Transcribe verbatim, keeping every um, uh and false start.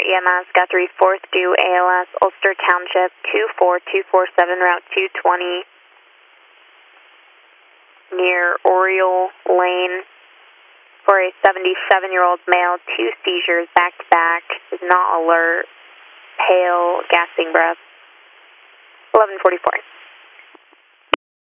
E M S, Guthrie, fourth due A L S, Ulster Township, two four two four seven, Route two twenty, near Oriole Lane, for a seventy-seven-year-old male, two seizures back-to-back, is not alert, pale, gasping breath. eleven forty-four.